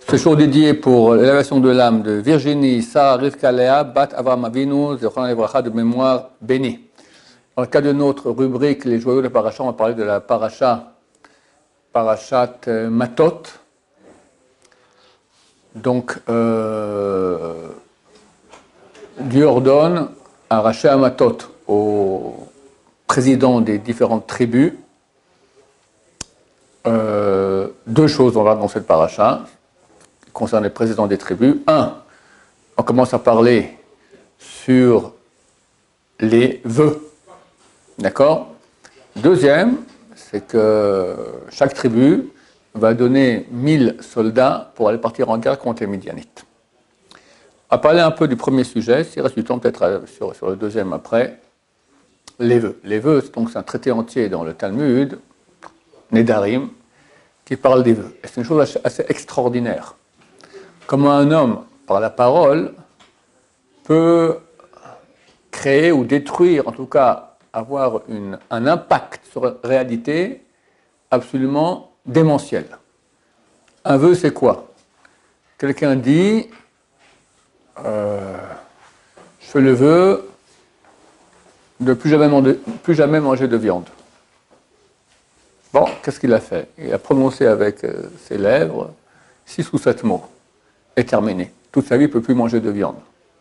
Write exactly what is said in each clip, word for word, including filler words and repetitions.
Ce jour dédié pour l'élévation de l'âme de Virginie, Sarah, Rivka, Léa, Bat, Avraham Avinu, Zechron Livracha, de mémoire bénie. Dans le cas de notre rubrique, les joyaux de Paracha, on va parler de la Paracha, Parachat Matot. Donc, euh, Dieu ordonne à Raché Matot, au président des différentes tribus, euh, deux choses on va dans cette Paracha qui concernent les présidents des tribus. Un, on commence à parler sur les vœux. D'accord? Deuxième, c'est que chaque tribu va donner mille soldats pour aller partir en guerre contre les Midianites. On va parler un peu du premier sujet, s'il reste du temps peut-être sur, sur le deuxième après, les vœux. Les vœux, donc c'est un traité entier dans le Talmud, Nedarim, qui parle des vœux. Et c'est une chose assez, assez extraordinaire. Comment un homme, par la parole, peut créer ou détruire, en tout cas, avoir une, un impact sur la réalité absolument démentiel. Un vœu, c'est quoi? Quelqu'un dit, euh, je fais le vœu de plus jamais, manger, plus jamais manger de viande. Bon, qu'est-ce qu'il a fait? Il a prononcé avec euh, ses lèvres six ou sept mots. Et terminé. Toute sa vie, il ne peut plus manger de viande.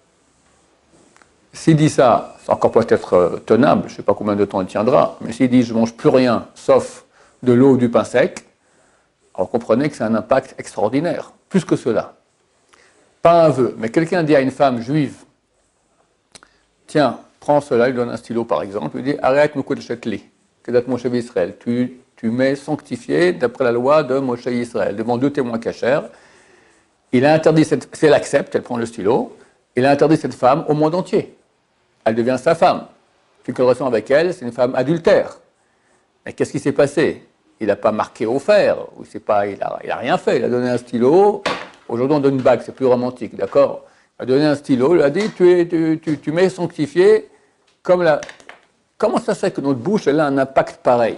S'il dit ça, c'est encore peut-être tenable, je ne sais pas combien de temps il tiendra, mais s'il dit je ne mange plus rien sauf de l'eau ou du pain sec, alors comprenez que c'est un impact extraordinaire, plus que cela. Pas un vœu, mais quelqu'un dit à une femme juive, tiens, prends cela, il donne un stylo par exemple, il dit arrête Mukudeshetli, Kedat Moshe Israël, tu, tu m'es sanctifié d'après la loi de Moshe Israël, devant deux témoins cachers. Il a interdit, cette, si elle accepte, elle prend le stylo, il a interdit cette femme au monde entier. Elle devient sa femme. Une relation avec elle, c'est une femme adultère. Mais qu'est-ce qui s'est passé? Il n'a pas marqué au fer, ou c'est pas, il n'a il a rien fait. Il a donné un stylo. Aujourd'hui, on donne une bague, c'est plus romantique, d'accord? Il a donné un stylo, il a dit tu, es, tu, tu, tu m'es sanctifié comme la. Comment ça se fait que notre bouche elle a un impact pareil?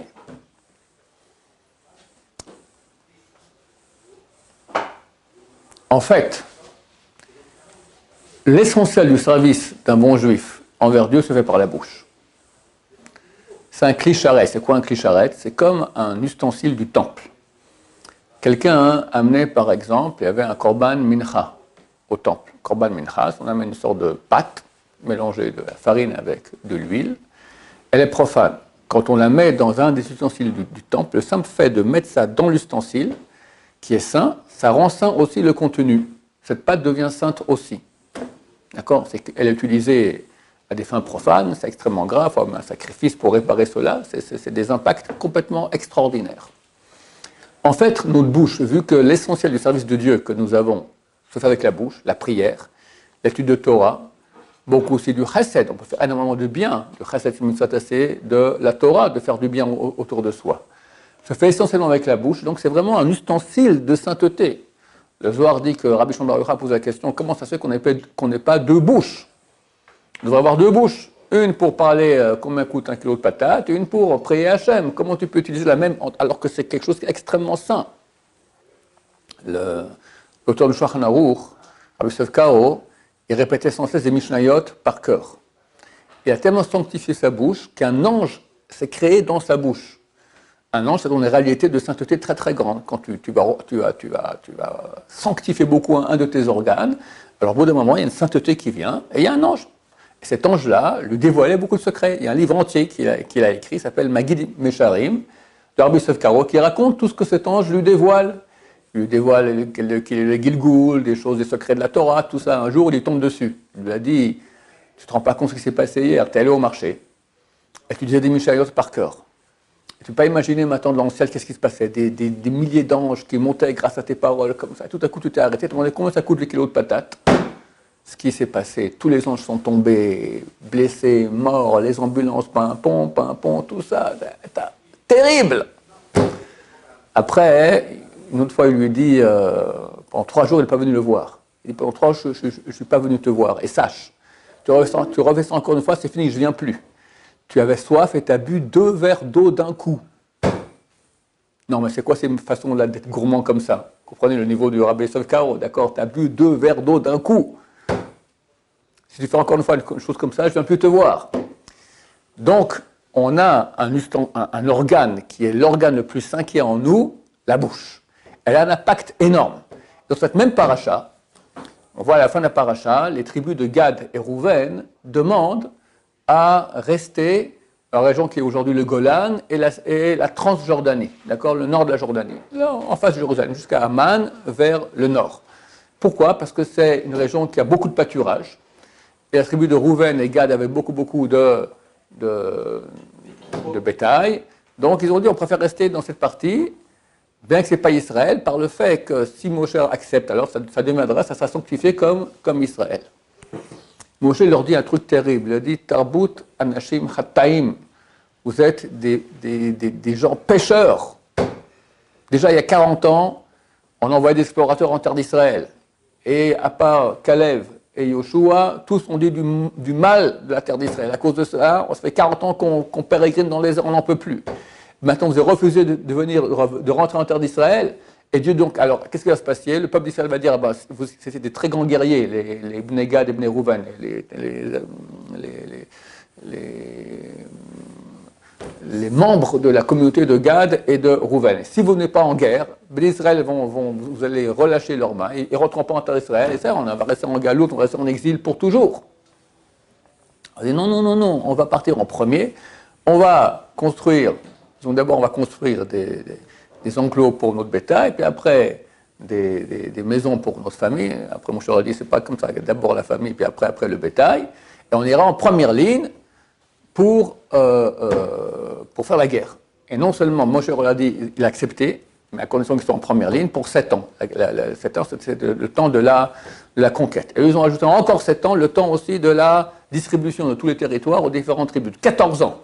En fait, l'essentiel du service d'un bon juif envers Dieu se fait par la bouche. C'est un clicharet. C'est quoi un clicharet? C'est comme un ustensile du temple. Quelqu'un amenait, par exemple, il y avait un korban mincha au temple. Korban mincha, on amène une sorte de pâte mélangée de la farine avec de l'huile. Elle est profane. Quand on la met dans un des ustensiles du, du temple, le simple fait de mettre ça dans l'ustensile, qui est saint, ça rend saint aussi le contenu. Cette pâte devient sainte aussi. D'accord? C'est qu'elle est utilisée à des fins profanes, c'est extrêmement grave, il faut avoir un sacrifice pour réparer cela, c'est, c'est, c'est des impacts complètement extraordinaires. En fait, notre bouche, vu que l'essentiel du service de Dieu que nous avons se fait avec la bouche, la prière, l'étude de Torah, beaucoup aussi du chesed, on peut faire énormément de bien, le chesed c'est de la Torah, de faire du bien autour de soi. Se fait essentiellement avec la bouche, donc c'est vraiment un ustensile de sainteté. Le Zohar dit que Rabbi Shimon bar Yochai pose la question, comment ça se fait qu'on n'ait pas, qu'on n'ait pas deux bouches? On devrait avoir deux bouches. Une pour parler euh, combien coûte un kilo de patates, et une pour prier Hachem. Comment tu peux utiliser la même alors que c'est quelque chose extrêmement sain? Le, l'auteur du Shulchan Aruch, Rabbi Yosef Karo, il répétait sans cesse des Mishnayot par cœur. Il a tellement sanctifié sa bouche qu'un ange s'est créé dans sa bouche. Un ange, c'est une réalité de sainteté très très grande. Quand tu, tu, vas, tu, vas, tu, vas, tu vas sanctifier beaucoup un, un de tes organes, alors au bout d'un moment, il y a une sainteté qui vient, et il y a un ange. Et cet ange-là lui dévoilait beaucoup de secrets. Il y a un livre entier qu'il a, qu'il a écrit, il s'appelle Magid Mesharim, de Rabbi Yosef Karo, qui raconte tout ce que cet ange lui dévoile. Il lui dévoile qu'il est le Gilgoul, des choses, des secrets de la Torah, tout ça. Un jour, il tombe dessus. Il lui a dit, tu ne te rends pas compte de ce qui s'est passé hier, tu es allé au marché, et tu disais des Mishayot par cœur. Tu ne peux pas imaginer maintenant dans le ciel qu'est-ce qui se passait, des, des, des milliers d'anges qui montaient grâce à tes paroles, comme ça. Tout à coup, tu t'es arrêté, tu te demandais combien ça coûte le kilo de patates. Ce qui s'est passé, tous les anges sont tombés, blessés, morts, les ambulances, pimpon, pimpon, tout ça. C'est terrible. Après, une autre fois, il lui dit, euh, pendant trois jours, il n'est pas venu le voir. Il dit, pendant trois jours, je ne suis pas venu te voir. Et sache, tu refais ça encore une fois, c'est fini, je ne viens plus. Tu avais soif et tu as bu deux verres d'eau d'un coup. Non, mais c'est quoi ces façons-là d'être gourmand comme ça? Vous comprenez le niveau du Rabbi Yosef Karo, d'accord? Tu as bu deux verres d'eau d'un coup. Si tu fais encore une fois une chose comme ça, je ne viens plus te voir. Donc, on a un, un, un organe qui est l'organe le plus sain qui est en nous, la bouche. Elle a un impact énorme. Dans cette même paracha, on voit à la fin de la paracha, les tribus de Gad et Rouven demandent à rester dans la région qui est aujourd'hui le Golan et la, et la Transjordanie, d'accord, le nord de la Jordanie, là, en face de Jérusalem, jusqu'à Amman, vers le nord. Pourquoi? Parce que c'est une région qui a beaucoup de pâturage, et la tribu de Rouven et Gad avaient beaucoup, beaucoup de, de, de bétail, donc ils ont dit on préfère rester dans cette partie, bien que ce n'est pas Israël, par le fait que si Moshe accepte, alors ça, ça deviendra, ça sera sanctifié comme, comme Israël. Moshe leur dit un truc terrible, il leur dit « Tarbut anashim chataim » vous êtes des, des, des, des gens pêcheurs. Déjà, il y a quarante ans, on envoyait des explorateurs en terre d'Israël. Et à part Kalev et Yoshua, tous ont dit du, du mal de la terre d'Israël. À cause de ça, ça fait quarante ans qu'on qu'on pérégrine dans les airs, on n'en peut plus. Maintenant, vous avez refusé de, de, venir, de rentrer en terre d'Israël. Et Dieu donc, alors, qu'est-ce qui va se passer? Le peuple d'Israël va dire, ah bah, c'est des très grands guerriers, les, les Bnei Gad et Bnei Rouven, les, les, les, les, les, les membres de la communauté de Gad et de Rouven. Si vous n'êtes pas en guerre, les Israël vont, vont, vous allez relâcher leurs mains, ils ne rentreront pas en terre d'Israël, et ça, on va rester en galoute, on va rester en exil pour toujours. On dit non, non, non, non, on va partir en premier, on va construire, donc d'abord on va construire des, des, des enclos pour notre bétail, puis après des, des, des maisons pour notre famille. Après, mon cher a dit, c'est pas comme ça, d'abord la famille, puis après, après le bétail, et on ira en première ligne pour, euh, euh, pour faire la guerre. Et non seulement Moshe a dit, il a accepté, mais à condition qu'ils soient en première ligne, pour sept ans. La, la, sept ans, c'est le temps de la, de la conquête. Et ils ont ajouté encore sept ans, le temps aussi de la distribution de tous les territoires aux différentes tribus. quatorze ans.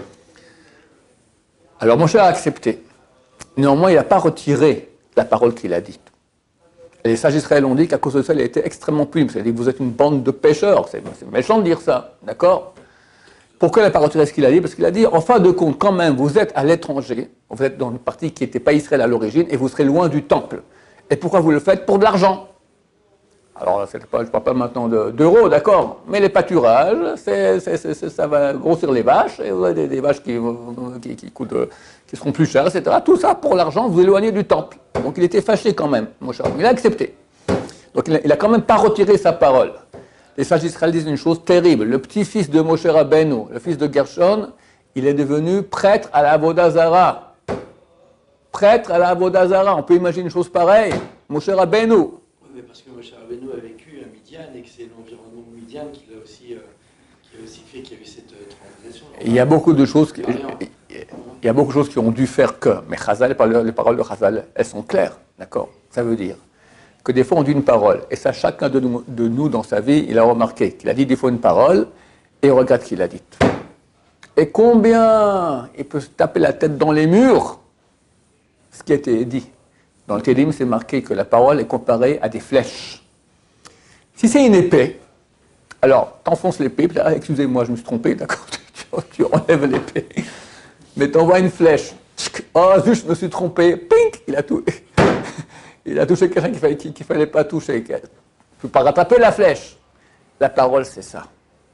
Alors Moshe a accepté. Néanmoins, il n'a pas retiré la parole qu'il a dite. Et les sages Israël ont dit qu'à cause de ça, il a été extrêmement puni. Il a dit que vous êtes une bande de pêcheurs. C'est méchant de dire ça, d'accord? Pourquoi il n'a pas retiré ce qu'il a dit? Parce qu'il a dit, en fin de compte, quand même, vous êtes à l'étranger, vous êtes dans une partie qui n'était pas Israël à l'origine, et vous serez loin du temple. Et pourquoi vous le faites? Pour de l'argent. Alors, pas, je ne parle pas maintenant d'euros, d'accord, mais les pâturages, c'est, c'est, c'est, ça va grossir les vaches, et vous avez des, des vaches qui, qui, qui, coûtent, qui seront plus chères, et cetera. Tout ça, pour l'argent, vous éloignez du temple. Donc, il était fâché quand même, mon cher. Il a accepté. Donc, il n'a quand même pas retiré sa parole. Les sages d'Israël disent une chose terrible. Le petit-fils de Moshe Rabbeinu, le fils de Gershon, il est devenu prêtre à la Avodah Zara. Prêtre à la Avodah Zara. On peut imaginer une chose pareille. Moshe Rabbeinu. Oui, mais parce que Moshe Rabbeinu a vécu à Midian et que c'est l'environnement de Midian qui l'a aussi, euh, qui a aussi fait qu'il y a eu cette euh, transgression. Il y a beaucoup de choses qui, il y a beaucoup de choses qui ont dû faire que. Mais Chazal, les paroles de Chazal, elles sont claires. D'accord? Ça veut dire que des fois on dit une parole, et ça chacun de nous, de nous dans sa vie, il a remarqué qu'il a dit des fois une parole, et il regarde qu'il a dit. Et combien il peut se taper la tête dans les murs, ce qui a été dit. Dans le Télim, c'est marqué que la parole est comparée à des flèches. Si c'est une épée, alors t'enfonces l'épée, puis ah, excusez-moi, je me suis trompé, d'accord, tu, tu enlèves l'épée, mais t'envoies une flèche, oh zut, je me suis trompé, pink, il a tout... Il a touché quelqu'un qu'il ne fallait pas toucher. Tu ne peux pas rattraper la flèche. La parole, c'est ça.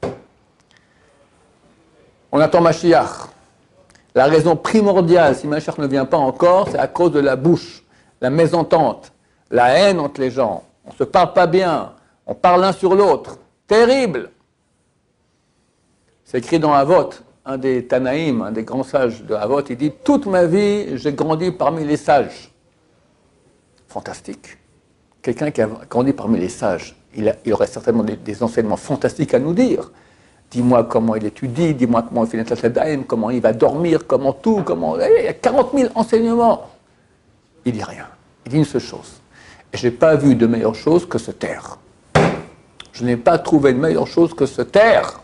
On attend Mashiach. La raison primordiale, si Mashiach ne vient pas encore, c'est à cause de la bouche, la mésentente, la haine entre les gens. On ne se parle pas bien, on parle l'un sur l'autre. Terrible. C'est écrit dans Avot, un des Tanaïm, un des grands sages de Avot, il dit « Toute ma vie, j'ai grandi parmi les sages ». Fantastique. Quelqu'un qui a grandi parmi les sages, il, a, il aurait certainement des, des enseignements fantastiques à nous dire. Dis-moi comment il étudie, dis-moi comment il fait l'Intercédaïm, comment il va dormir, comment tout, comment... Il y a quarante mille enseignements. Il dit rien. Il dit une seule chose. Et je n'ai pas vu de meilleure chose que se taire. Je n'ai pas trouvé de meilleure chose que se taire.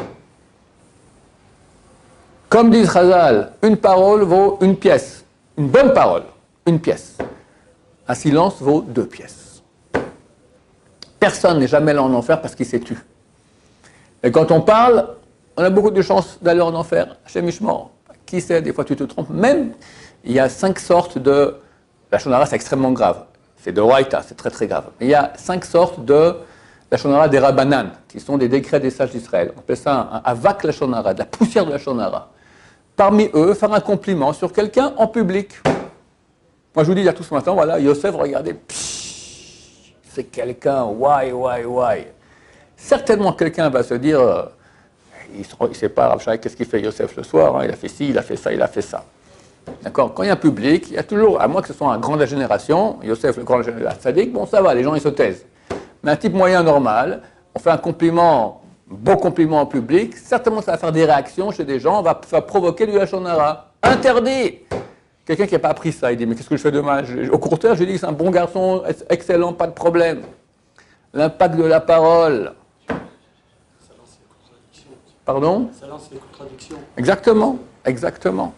Comme dit Chazal, une parole vaut une pièce. Une bonne parole, une pièce. Un silence vaut deux pièces. Personne n'est jamais là en enfer parce qu'il s'est tu. Et quand on parle, on a beaucoup de chances d'aller en enfer. Hashem Yishmor. qui sait, des fois tu te trompes. Même, il y a cinq sortes de... La shonara, c'est extrêmement grave. C'est de Raïta, c'est très très grave. Mais il y a cinq sortes de la shonara des Rabbanan, qui sont des décrets des sages d'Israël. On appelle ça un avak la shonara, de la poussière de la shonara. Parmi eux, faire un compliment sur quelqu'un en public. Moi, je vous dis à tous ce matin, voilà, Yosef, regardez, psh, c'est quelqu'un, why, why, why. Certainement, quelqu'un va se dire, euh, il ne sait pas, qu'est-ce qu'il fait Yosef le soir, hein, il a fait ci, il a fait ça, il a fait ça. D'accord. Quand il y a un public, il y a toujours, à moins que ce soit un grand de la génération, Yosef, le grand de la génération, sadique, bon, ça va, les gens, ils se taisent. Mais un type moyen normal, on fait un compliment, un beau compliment en public, certainement ça va faire des réactions chez des gens, on va, va provoquer du hachonara. Interdit. Quelqu'un qui n'a pas appris ça, il dit, mais qu'est-ce que je fais de mal? Au contraire, je dis que c'est un bon garçon, excellent, pas de problème. L'impact de la parole. Ça lance les contradictions. Pardon? Ça lance les contradictions. Exactement, exactement.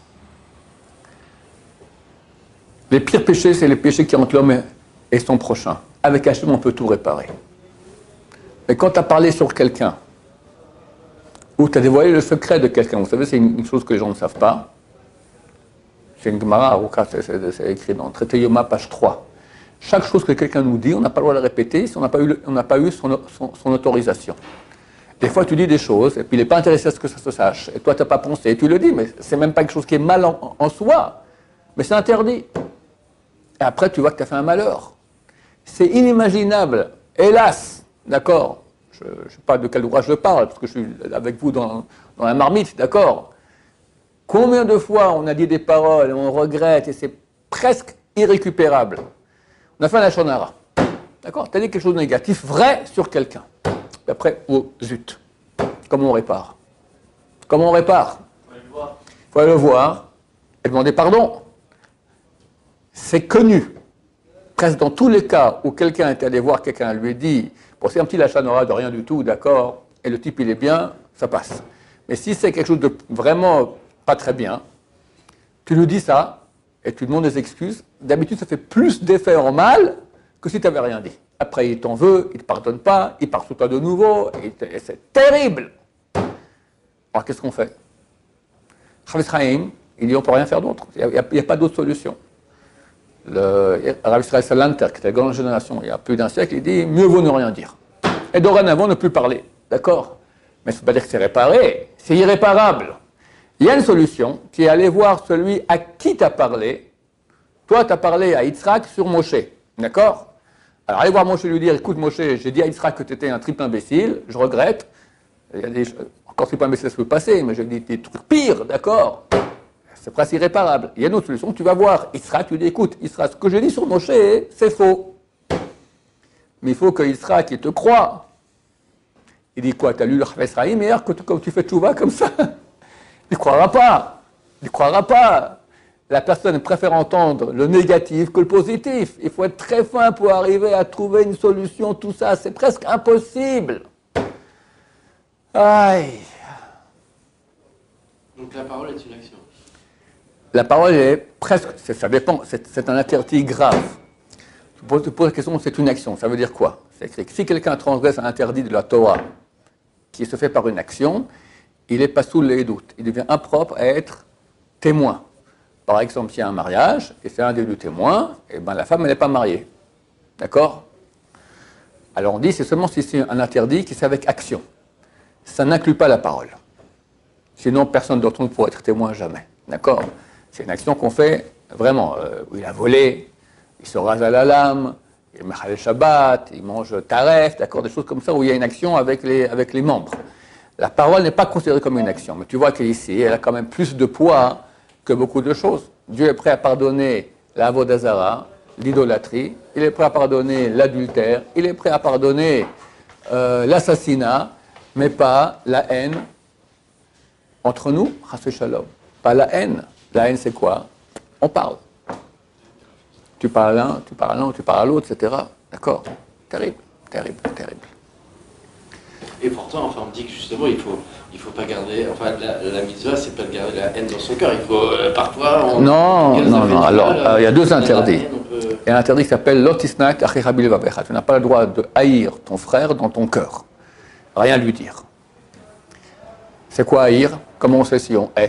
Les pires péchés, c'est les péchés qui entre l'homme et son prochain. Avec Hachem, on peut tout réparer. Mais quand tu as parlé sur quelqu'un, ou tu as dévoilé le secret de quelqu'un, vous savez, c'est une chose que les gens ne savent pas. C'est une Gemara, c'est écrit dans le traité Yoma, page trois. Chaque chose que quelqu'un nous dit, on n'a pas le droit de la répéter si on n'a pas eu, on n'a pas eu son, son, son autorisation. Des fois, tu dis des choses, et puis il n'est pas intéressé à ce que ça se sache. Et toi, tu n'as pas pensé, et tu le dis, mais c'est même pas quelque chose qui est mal en, en soi. Mais c'est interdit. Et après, tu vois que tu as fait un malheur. C'est inimaginable, hélas, d'accord, je ne sais pas de quel droit je parle, parce que je suis avec vous dans, dans la marmite, d'accord. Combien de fois on a dit des paroles, et on regrette, et c'est presque irrécupérable. On a fait un shonara, d'accord, tu as dit quelque chose de négatif, vrai, sur quelqu'un. Et après, oh, zut, comment on répare? Comment on répare? Il faut aller le voir. Il faut aller le voir et demander pardon. C'est connu, presque dans tous les cas où quelqu'un est allé voir quelqu'un, lui dit, bon, c'est un petit lachanora de rien du tout, d'accord, et le type il est bien, ça passe. Mais si c'est quelque chose de vraiment pas très bien, tu lui dis ça, et tu demandes des excuses, d'habitude ça fait plus d'effet en mal que si tu n'avais rien dit. Après il t'en veut, il ne te pardonne pas, il part sur toi de nouveau, et c'est terrible. Alors qu'est-ce qu'on fait? Chavis Chaim, il dit on ne peut rien faire d'autre, il n'y a, a, a pas d'autre solution. Le Rav Israël Salanter, qui était la grande génération il y a plus d'un siècle, il dit mieux vaut ne rien dire. Et dorénavant ne plus parler. D'accord? Mais ça ne veut pas dire que c'est réparé, c'est irréparable. Il y a une solution qui est aller voir celui à qui tu as parlé. Toi, tu as parlé à Yitzhak sur Moshe. D'accord? Alors allez voir Moshe et lui dire écoute Moshe, j'ai dit à Yitzhak que tu étais un triple imbécile, je regrette. Il y a des, encore triple imbécile, ça peut passer, mais j'ai dit des trucs pires, d'accord? C'est presque irréparable. Il y a une autre solution, tu vas voir Yitzhak, tu lui dis, écoute, Yitzhak, ce que j'ai dit sur Moshe, c'est faux. Mais il faut que Yitzhak, il te croie. Il dit quoi, tu as lu le Chavis Chaim hier, que tu, comme tu fais tchouva comme ça? Il ne croira pas. Il ne croira pas. La personne préfère entendre le négatif que le positif. Il faut être très fin pour arriver à trouver une solution, tout ça, c'est presque impossible. Aïe. Donc la parole est une action. La parole est presque, ça dépend, c'est un interdit grave. Tu poses, tu poses la question, c'est une action, ça veut dire quoi? C'est écrit que si quelqu'un transgresse un interdit de la Torah qui se fait par une action, il n'est pas sous les doutes, il devient impropre à être témoin. Par exemple, s'il y a un mariage, et c'est un des deux témoins, et ben la femme, elle n'est pas mariée. D'accord? Alors on dit, c'est seulement si c'est un interdit qui c'est avec action. Ça n'inclut pas la parole. Sinon, personne d'autre ne pourra être témoin jamais. D'accord? C'est une action qu'on fait vraiment, euh, où il a volé, il se rase à la lame, il met le Shabbat, il mange taref, d'accord, des choses comme ça où il y a une action avec les, avec les membres. La parole n'est pas considérée comme une action, mais tu vois qu'ici, elle a quand même plus de poids que beaucoup de choses. Dieu est prêt à pardonner la Avodazara, l'idolâtrie, il est prêt à pardonner l'adultère, il est prêt à pardonner euh, l'assassinat, mais pas la haine entre nous, Chas Shalom. Pas la haine. La haine, c'est quoi? On parle. Tu parles à l'un, tu parles à l'un, tu parles à l'autre, et cetera. D'accord? Terrible, terrible, terrible. Et pourtant, enfin, on dit que justement, il faut, il faut pas garder. Enfin, la, la mitzvah, c'est pas de garder la haine dans son cœur. Il faut euh, parfois. On, non, on non, non. Alors, euh, il y a deux interdits. Haine, peut... Il y a un interdit qui s'appelle Lotisnak Achicha Bilvavecha. Tu n'as pas le droit de haïr ton frère dans ton cœur. Rien lui dire. C'est quoi haïr? Comment on sait si on hait?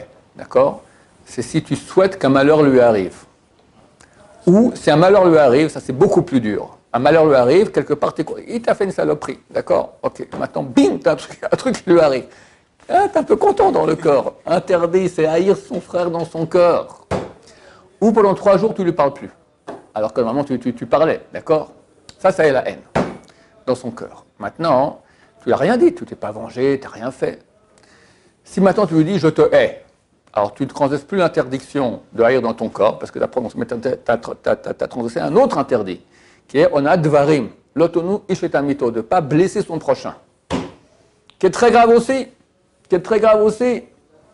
d'accord? C'est si tu souhaites qu'un malheur lui arrive. Ou si un malheur lui arrive, ça c'est beaucoup plus dur. Un malheur lui arrive, quelque part, il t'a fait une saloperie, d'accord? Ok, maintenant, bim, t'as un truc, un truc qui lui arrive. Ah, t'es un peu content dans le corps. Interdit, c'est haïr son frère dans son cœur. Ou pendant trois jours, tu ne lui parles plus. Alors que normalement, tu, tu, tu parlais, d'accord? Ça, ça est la haine dans son cœur. Maintenant, tu n'as rien dit, tu t'es pas vengé, tu n'as rien fait. Si maintenant tu lui dis, je te hais, alors tu ne transgresses plus l'interdiction de haïr dans ton corps, parce que tu as transgressé un autre interdit, qui est, on a dvarim, l'otonu ishetamito, de ne pas blesser son prochain. Qui est très grave aussi, qui est très grave aussi.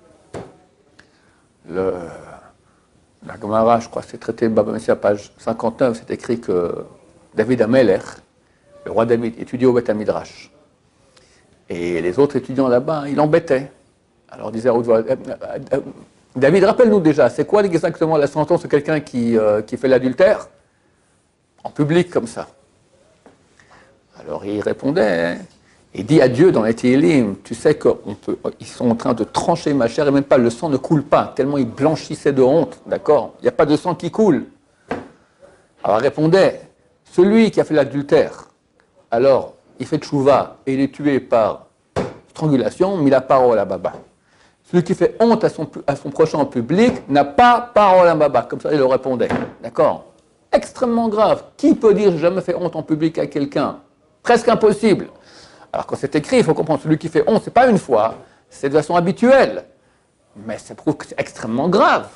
Le, la Gemara, je crois que c'est traité, Baba Messia, page cinquante-neuf, c'est écrit que David Amelech, le roi David, étudiait au Beth Midrash. Et les autres étudiants là-bas, il l'embêtaient. Alors, disait David, rappelle-nous déjà, c'est quoi exactement la sentence de quelqu'un qui, euh, qui fait l'adultère en public comme ça? Alors, il répondait, hein, il dit à Dieu dans les Tehillim, tu sais qu'ils sont en train de trancher ma chair et même pas, le sang ne coule pas, tellement il blanchissait de honte, d'accord? Il n'y a pas de sang qui coule. Alors, il répondait, celui qui a fait l'adultère, alors, il fait tchouva et il est tué par strangulation, mis la parole à Baba. Celui qui fait honte à son, à son prochain en public n'a pas parole à Baba. Comme ça, il le répondait. D'accord? Extrêmement grave. Qui peut dire j'ai jamais fait honte en public à quelqu'un? Presque impossible. Alors, quand c'est écrit, il faut comprendre, celui qui fait honte, ce n'est pas une fois, c'est de façon habituelle. Mais ça prouve que c'est extrêmement grave.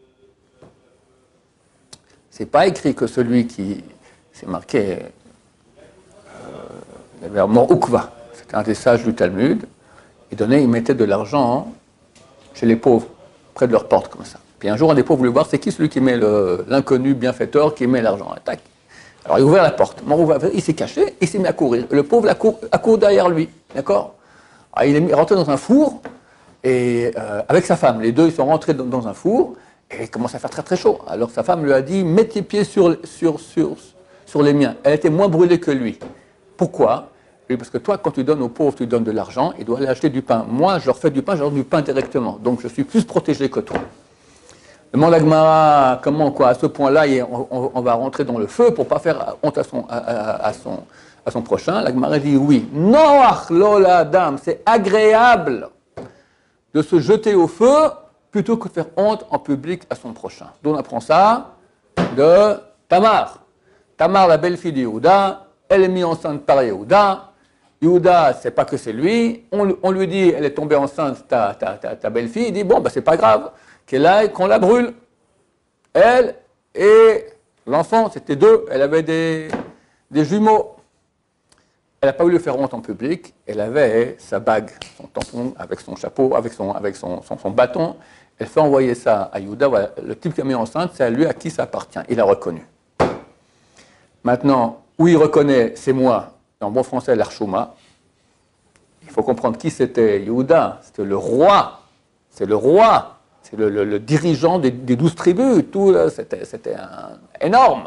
Ce n'est pas écrit que celui qui. C'est marqué. Le verbe morukva, c'était un des sages du Talmud. Il donnait, il mettait de l'argent chez les pauvres, près de leur porte, comme ça. Puis un jour, un des pauvres voulait voir, c'est qui celui qui met l'inconnu bienfaiteur, qui met l'argent. Tac. Alors il a ouvert la porte. Il s'est caché, il s'est mis à courir. Le pauvre accourt, accourt derrière lui, d'accord? Alors, il est rentré dans un four, et euh, avec sa femme. Les deux, ils sont rentrés dans, dans un four, et il commence à faire très très chaud. Alors sa femme lui a dit, mets tes pieds sur, sur, sur, sur les miens. Elle était moins brûlée que lui. Pourquoi? Oui, parce que toi, quand tu donnes aux pauvres, tu donnes de l'argent, ils doivent aller acheter du pain. Moi, je leur fais du pain, je leur donne du pain directement. Donc, je suis plus protégé que toi. Demande à Gemara, comment, quoi, à ce point-là, on, on, on va rentrer dans le feu pour ne pas faire honte à son, à, à, à son, à son prochain. La Gemara dit oui. Noach lola dam, c'est agréable de se jeter au feu plutôt que de faire honte en public à son prochain. D'où on apprend ça? De Tamar. Tamar, la belle-fille de Yehuda, elle est mise enceinte par Yehuda. Yehuda, c'est pas que c'est lui. On, on lui dit, elle est tombée enceinte, ta, ta, ta, ta belle-fille. Il dit, bon, ben, c'est pas grave, qu'elle aille, qu'on la brûle. Elle et l'enfant, c'était deux. Elle avait des, des jumeaux. Elle n'a pas voulu faire honte en public. Elle avait sa bague, son tampon, avec son chapeau, avec son, avec son, son, son bâton. Elle fait envoyer ça à Yehuda. Voilà, le type qui a mis enceinte, c'est à lui à qui ça appartient. Il l'a reconnu. Maintenant, où il reconnaît, c'est moi, en bon français, l'Archouma. Il faut comprendre qui c'était Yehuda. C'était le roi. C'est le roi. C'est le, le, le dirigeant des, des douze tribus. Tout, c'était, c'était un, énorme.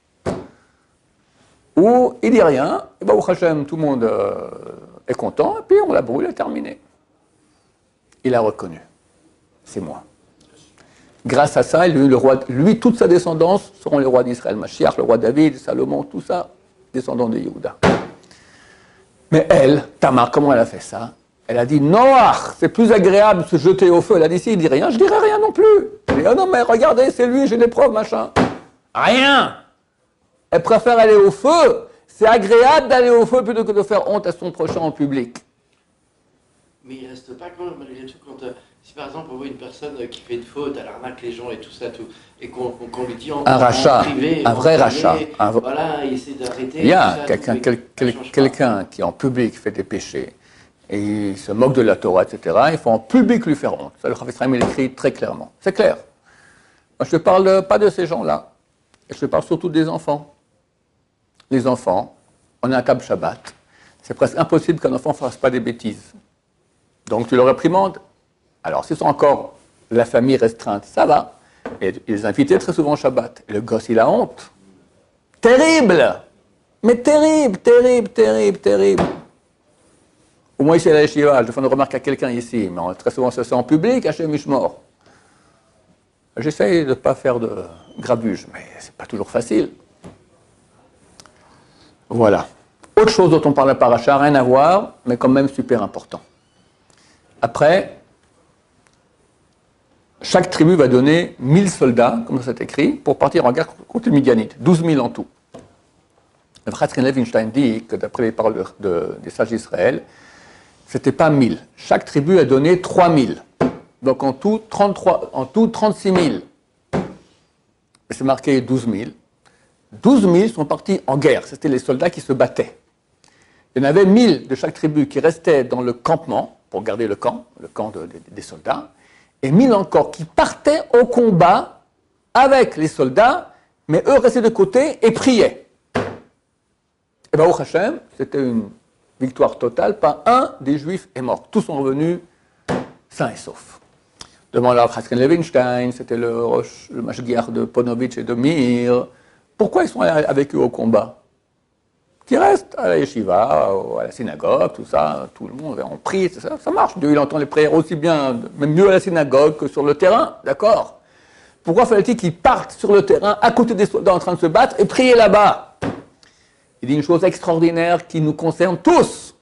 Où il dit rien. Et ben, au Hachem, tout le monde euh, est content. Et puis, on la brûle, et terminé. Il a reconnu. C'est moi. Grâce à ça, lui, le roi, lui, toute sa descendance seront les rois d'Israël. Mashiach, le roi David, Salomon, tout ça, descendants de Yehuda. Mais elle, Tamar, comment elle a fait ça? Elle a dit, Noach, c'est plus agréable de se jeter au feu. Elle a dit, si, il dit rien, je dirai rien non plus. Elle dit, oh non, mais regardez, c'est lui, j'ai des preuves, machin. Rien. Elle préfère aller au feu. C'est agréable d'aller au feu plutôt que de faire honte à son prochain en public. Mais il reste pas quand même, malgré tout, quand... Euh... Si par exemple on voit une personne qui fait une faute, elle arnaque les gens et tout ça, tout, et qu'on qu'on lui dit en, un rachat, en privé, un en vrai privé, rachat, un... voilà, il essaie d'arrêter. Il y a quelqu'un quel, quel, quelqu'un qui en public fait des péchés et il se moque de la Torah, et cetera. Il faut en public lui faire honte. Ça, le Chafetz Chaim l'écrit très clairement. C'est clair. Moi, je ne parle pas de ces gens-là. Je parle surtout des enfants. Les enfants, on a un câble Shabbat. C'est presque impossible qu'un enfant ne fasse pas des bêtises. Donc tu le réprimandes. Alors, s'ils sont encore la famille restreinte, ça va. Et ils les invitaient très souvent au Shabbat. Et le gosse, il a honte. Terrible! Mais terrible, terrible, terrible, terrible. Au moins, ici à la Yeshiva, je fais une remarque à quelqu'un ici, mais très souvent, c'est en public, Hachem Mishmor. J'essaye de ne pas faire de grabuge, mais c'est pas toujours facile. Voilà. Autre chose dont on parle à Paracha, rien à voir, mais quand même super important. Après, chaque tribu va donner mille soldats, comme c'est écrit, pour partir en guerre contre les Midianites. douze mille en tout. Le frère Levinstein dit que d'après les paroles de, de, des sages d'Israël, c'était pas mille. Chaque tribu a donné trois mille. Donc en tout, trente-trois, en tout trente-six mille. C'est marqué douze mille. douze mille sont partis en guerre. C'était les soldats qui se battaient. Il y en avait mille de chaque tribu qui restaient dans le campement, pour garder le camp, le camp de, de, des soldats, et mille encore qui partaient au combat avec les soldats, mais eux restaient de côté et priaient. Et bien, au Hachem, c'était une victoire totale, pas un des Juifs est mort. Tous sont revenus sains et saufs. Devant la Chatzken Levinstein, c'était le, le Mashgiach de Ponovitch et de Mir. Pourquoi ils sont allés avec eux au combat? Qui restent à la yeshiva, à la synagogue, tout ça, tout le monde, on prie, ça, ça marche. Dieu, il entend les prières aussi bien, même mieux à la synagogue que sur le terrain, d'accord? Pourquoi fallait-il qu'ils partent sur le terrain, à côté des soldats en train de se battre, et prier là-bas? Il dit une chose extraordinaire qui nous concerne tous.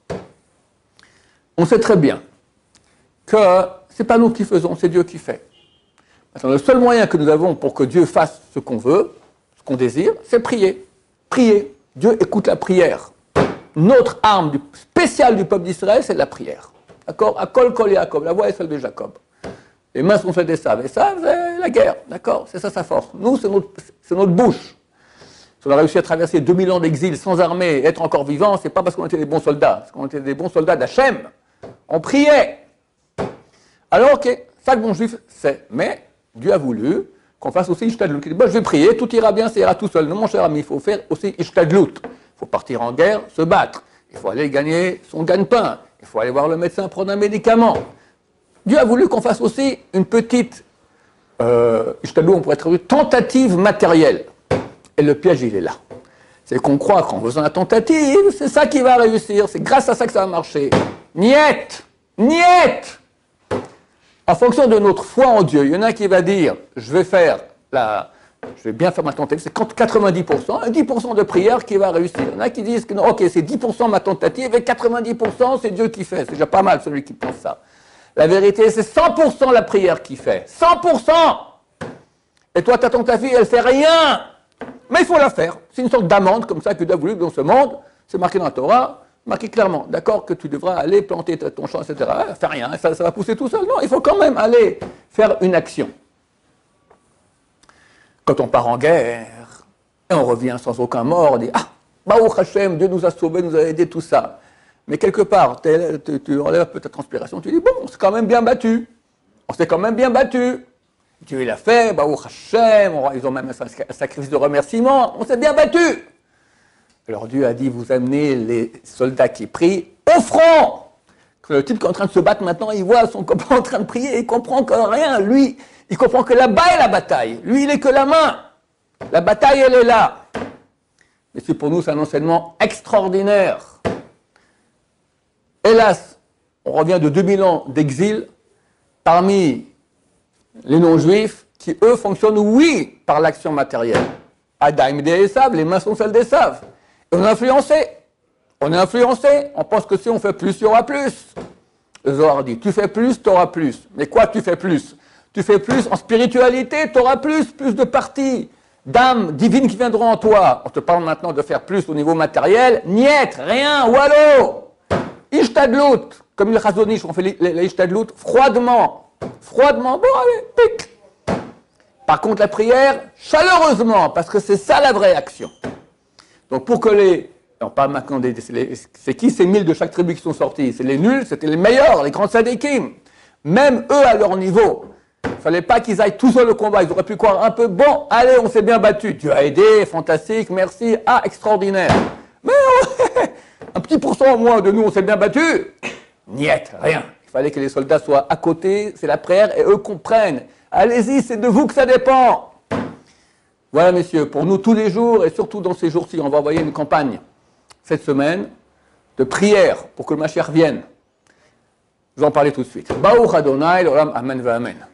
On sait très bien que ce n'est pas nous qui faisons, c'est Dieu qui fait. Maintenant, le seul moyen que nous avons pour que Dieu fasse ce qu'on veut, ce qu'on désire, c'est prier. Prier. Dieu écoute la prière. Notre arme du, spéciale du peuple d'Israël, c'est la prière. D'accord? Akol kol Yaakov, la voix est celle de Jacob. Les mains sont celles d'Esav. Esav, c'est la guerre. D'accord? C'est ça sa force. Nous, c'est notre, c'est notre bouche. Si on a réussi à traverser deux mille ans d'exil sans armée et être encore vivant, c'est pas parce qu'on était des bons soldats, parce qu'on était des bons soldats d'Hachem. On priait. Alors, ok, ça le bon juif sait. Mais Dieu a voulu qu'on fasse aussi Ishtadlout. Il dit, bon, je vais prier, tout ira bien, ça ira tout seul. Non, mon cher ami, il faut faire aussi Ishtadlout. Il faut partir en guerre, se battre. Il faut aller gagner son gagne-pain. Il faut aller voir le médecin prendre un médicament. Dieu a voulu qu'on fasse aussi une petite, euh, Ishtadlout, on pourrait traduire, tentative matérielle. Et le piège, il est là. C'est qu'on croit qu'en faisant la tentative, c'est ça qui va réussir. C'est grâce à ça que ça va marcher. Niet! Niet! En fonction de notre foi en Dieu, il y en a qui va dire, je vais faire la, je vais bien faire ma tentative, c'est quatre-vingt-dix pour cent, et dix pour cent de prière qui va réussir. Il y en a qui disent que non, ok, c'est dix pour cent ma tentative, et quatre-vingt-dix pour cent c'est Dieu qui fait. C'est déjà pas mal celui qui pense ça. La vérité, c'est cent pour cent la prière qui fait. cent pour cent! Et toi, ta tentative, elle fait rien! Mais il faut la faire. C'est une sorte d'amende comme ça que Dieu a voulu dans ce monde. C'est marqué dans la Torah, marqué clairement. D'accord, que tu devras aller planter ton champ, et cetera. Fais rien, ça, ça va pousser tout seul. Non, il faut quand même aller faire une action. Quand on part en guerre, et on revient sans aucun mort, on dit, ah, Baruch Hashem, Dieu nous a sauvés, nous a aidés, tout ça. Mais quelque part, tu, tu enlèves un peu ta transpiration, tu dis, bon, on s'est quand même bien battu. On s'est quand même bien battu. Dieu il a fait, Baruch Hashem, ils ont même un sacrifice de remerciement, on s'est bien battu. Alors Dieu a dit, vous amenez les soldats qui prient au front. Le type qui est en train de se battre maintenant, il voit son copain en train de prier, il comprend que rien, lui, il comprend que là-bas est la bataille. Lui, il est que la main. La bataille, elle est là. Mais c'est pour nous, c'est un enseignement extraordinaire. Hélas, on revient de deux mille ans d'exil, parmi les non-juifs, qui eux fonctionnent, oui, par l'action matérielle. Adam et Esav, les mains sont celles d'Esav. Et on est influencé. On est influencé. On pense que si on fait plus, il y aura plus. Le Zohar dit, tu fais plus, tu auras plus. Mais quoi tu fais plus? Tu fais plus en spiritualité, tu auras plus, plus de parties d'âmes divines qui viendront en toi. On te parle maintenant de faire plus au niveau matériel. Niet, rien, wallo. Ishtadlout, comme le Chazonish, on fait l'Ishtadlout froidement. Froidement, bon allez, pic. Par contre la prière, chaleureusement, parce que c'est ça la vraie action. Donc pour que les, on parle maintenant des, c'est qui ces mille de chaque tribu qui sont sortis? C'est les nuls, c'était les meilleurs, les grands sadikim. Même eux à leur niveau, il ne fallait pas qu'ils aillent tout seuls au combat, ils auraient pu croire un peu, bon, allez, on s'est bien battu, Dieu a aidé, fantastique, merci, ah, extraordinaire. Mais un petit pourcent au moins de nous, on s'est bien battu. Niet, rien. Il fallait que les soldats soient à côté, c'est la prière, et eux comprennent. Allez-y, c'est de vous que ça dépend. Voilà, messieurs, pour nous tous les jours, et surtout dans ces jours-ci, on va envoyer une campagne, cette semaine, de prière pour que le Mashiach vienne. Je vais en parler tout de suite. Baruch Adonai, l'olam, amen, va amen.